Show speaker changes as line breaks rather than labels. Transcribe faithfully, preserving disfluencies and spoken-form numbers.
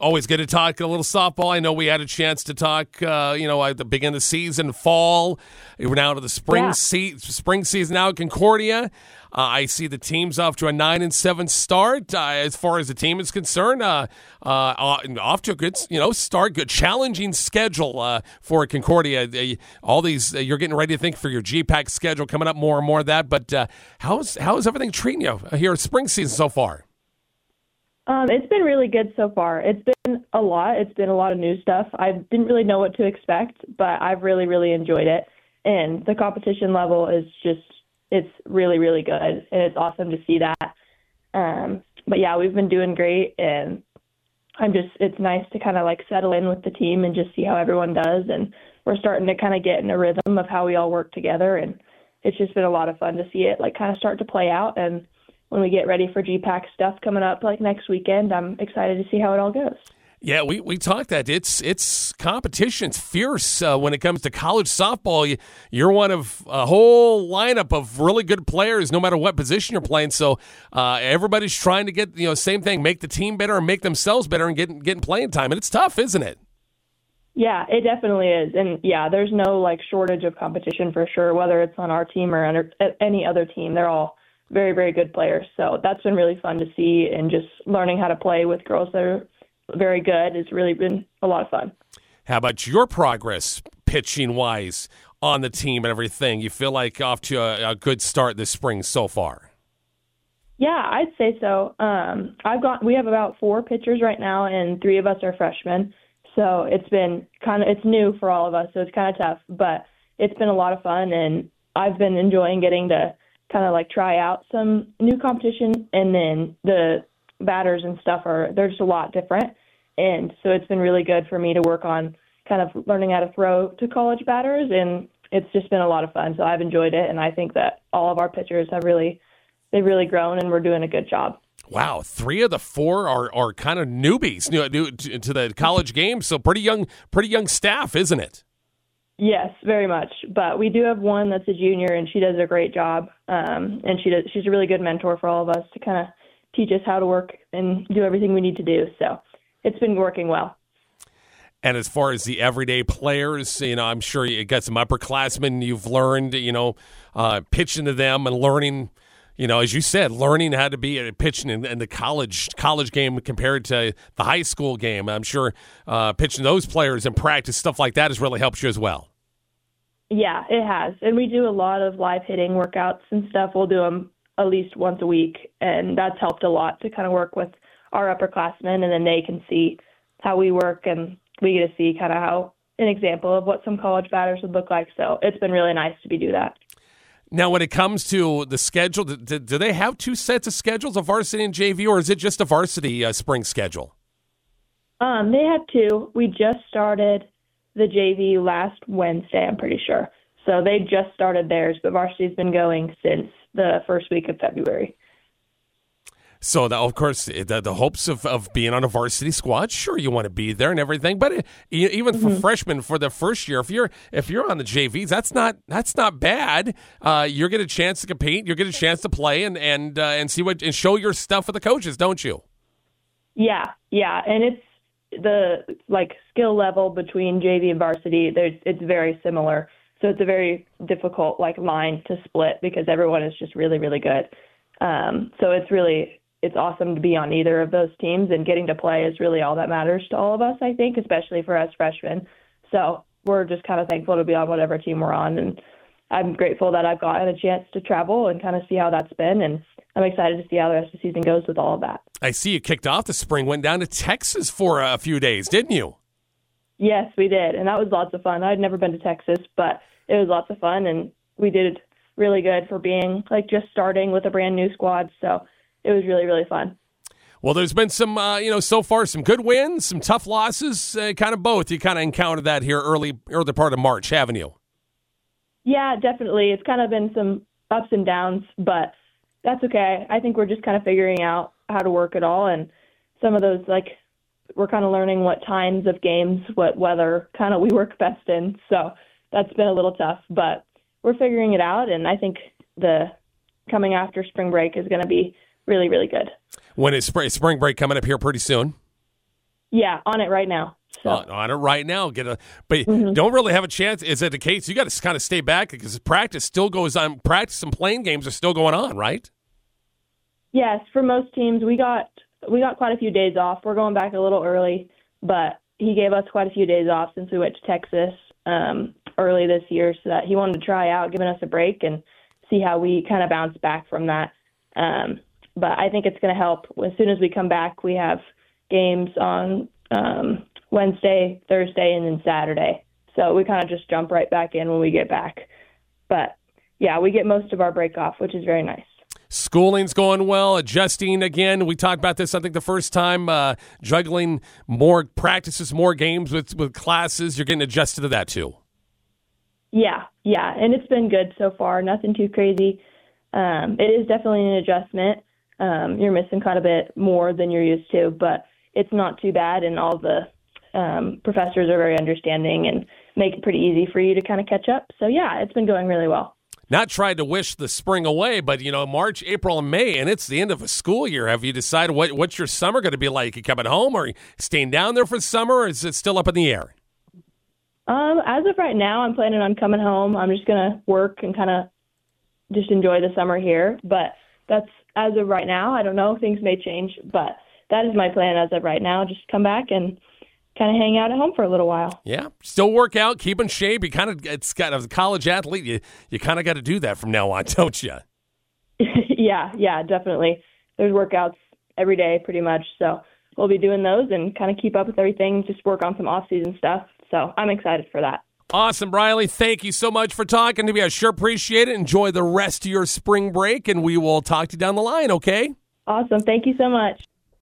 Always good to talk a little softball. I know we had a chance to talk, uh, you know, at the beginning of the season, fall. We're now to the spring
yeah.
se- spring season now at Concordia. Uh, I see the team's off to a nine and seven start. Uh, as far as the team is concerned, uh, uh, off to a good, you know, start. Good, challenging schedule uh, for Concordia. Uh, all these, uh, you're getting ready to think for your G PAC schedule coming up. More and more of that. But uh, how's how's everything treating you here at spring season so far?
Um, it's been really good so far. It's been a lot. It's been a lot of new stuff. I didn't really know what to expect, but I've really, really enjoyed it. And the competition level is just, it's really, really good. And it's awesome to see that. Um, but yeah, we've been doing great. And I'm just, it's nice to kind of like settle in with the team and just see how everyone does. And we're starting to kind of get in a rhythm of how we all work together. And it's just been a lot of fun to see it like kind of start to play out. And when we get ready for G PAC stuff coming up like next weekend, I'm excited to see how it all goes.
Yeah, we, we talked that. It's it's competition's fierce uh, when it comes to college softball. You, you're one of a whole lineup of really good players, no matter what position you're playing. So uh, everybody's trying to get, you know, same thing, make the team better and make themselves better and getting getting playing time. And it's tough, isn't it?
Yeah, it definitely is. And yeah, there's no like shortage of competition for sure, whether it's on our team or under, any other team. They're all very, very good players. So that's been really fun to see, and just learning how to play with girls that are very good has really been a lot of fun.
How about your progress pitching-wise on the team and everything? You feel like off to a, a good start this spring so far?
Yeah, I'd say so. Um, I've got we have about four pitchers right now, and three of us are freshmen. So it's been kind of it's new for all of us, so it's kind of tough, but it's been a lot of fun, and I've been enjoying getting to kind of like try out some new competition, and then the batters and stuff are, they're just a lot different. And so it's been really good for me to work on kind of learning how to throw to college batters, and it's just been a lot of fun. So I've enjoyed it, and I think that all of our pitchers have really, they've really grown, and we're doing a good job.
Wow, three of the four are, are kind of newbies new, new, to, to the college game, so pretty young, pretty young staff, isn't it?
Yes, very much. But we do have one that's a junior, and she does a great job. Um, and she does, she's a really good mentor for all of us to kind of teach us how to work and do everything we need to do. So it's been working well.
And as far as the everyday players, you know, I'm sure you got some upperclassmen you've learned, you know, uh, pitching to them and learning, you know, as you said, learning how to be a pitching in, in the college college game compared to the high school game. I'm sure uh, pitching those players in practice, stuff like that has really helped you as well.
Yeah, it has. And we do a lot of live hitting workouts and stuff. We'll do them at least once a week, and that's helped a lot to kind of work with our upperclassmen, and then they can see how we work, and we get to see kind of how an example of what some college batters would look like. So it's been really nice to be do that.
Now, when it comes to the schedule, do, do they have two sets of schedules, a varsity and J V, or is it just a varsity uh, spring schedule?
Um, they have two. We just started the J V last Wednesday, I'm pretty sure. So they just started theirs, but varsity's been going since the first week of February.
So, the, of course, the, the hopes of, of being on a varsity squad, sure, you want to be there and everything. But it, even for mm-hmm. freshmen, for the first year, if you're if you're on the J Vs, that's not that's not bad. Uh, you get a chance to compete, you get a chance to play, and and uh, and see what and show your stuff with the coaches, don't you?
Yeah, yeah, and it's the like skill level between J V and varsity. There's it's very similar, so it's a very difficult like line to split because everyone is just really really good. Um, so it's really It's awesome to be on either of those teams, and getting to play is really all that matters to all of us, I think, especially for us freshmen. So we're just kind of thankful to be on whatever team we're on, and I'm grateful that I've gotten a chance to travel and kind of see how that's been, and I'm excited to see how the rest of the season goes with all of that.
I see you kicked off the spring, went down to Texas for a few days, didn't you?
Yes, we did, and that was lots of fun. I'd never been to Texas, but it was lots of fun, and we did really good for being like just starting with a brand new squad, so it was really, really fun.
Well, there's been some, uh, you know, so far some good wins, some tough losses, uh, kind of both. You kind of encountered that here early, early part of March, haven't you?
Yeah, definitely. It's kind of been some ups and downs, but that's okay. I think we're just kind of figuring out how to work it all, and some of those, like, we're kind of learning what times of games, what weather kind of we work best in. So that's been a little tough, but we're figuring it out, and I think the coming after spring break is going to be really, really good.
When is spring, spring break coming up here pretty soon?
Yeah, on it right now. So.
On, on it right now. Get a, but
Mm-hmm.
don't really have a chance. Is it the case? You got to kind of stay back because practice still goes on. Practice and playing games are still going on, right?
Yes, for most teams, we got we got quite a few days off. We're going back a little early, but he gave us quite a few days off since we went to Texas um, early this year, so that he wanted to try out, giving us a break and see how we kind of bounce back from that. Um, but I think it's going to help. As soon as we come back, we have games on um, Wednesday, Thursday, and then Saturday. So we kind of just jump right back in when we get back. But, yeah, we get most of our break off, which is very nice.
Schooling's going well, adjusting again. We talked about this, I think, the first time, uh, juggling more practices, more games with, with classes. You're getting adjusted to that, too.
Yeah, yeah, and it's been good so far. Nothing too crazy. Um, it is definitely an adjustment. Um, you're missing quite a bit more than you're used to, but it's not too bad, and all the um, professors are very understanding and make it pretty easy for you to kind of catch up. So, yeah, it's been going really well.
Not trying to wish the spring away, but, you know, March, April, and May, and it's the end of a school year. Have you decided what what's your summer going to be like? You coming home or staying down there for summer, or is it still up in the air?
Um, as of right now, I'm planning on coming home. I'm just going to work and kind of just enjoy the summer here. But that's as of right now. I don't know. Things may change, but that is my plan as of right now. Just come back and kind of hang out at home for a little while.
Yeah, still work out, keep in shape. You kind of, it's kind of a college athlete. You you kind of got to do that from now on, don't you?
yeah, yeah, definitely. There's workouts every day, pretty much. So we'll be doing those and kind of keep up with everything. Just work on some off-season stuff. So I'm excited for that.
Awesome, Briley. Thank you so much for talking to me. I sure appreciate it. Enjoy the rest of your spring break, and we will talk to you down the line. Okay?
Awesome. Thank you so much.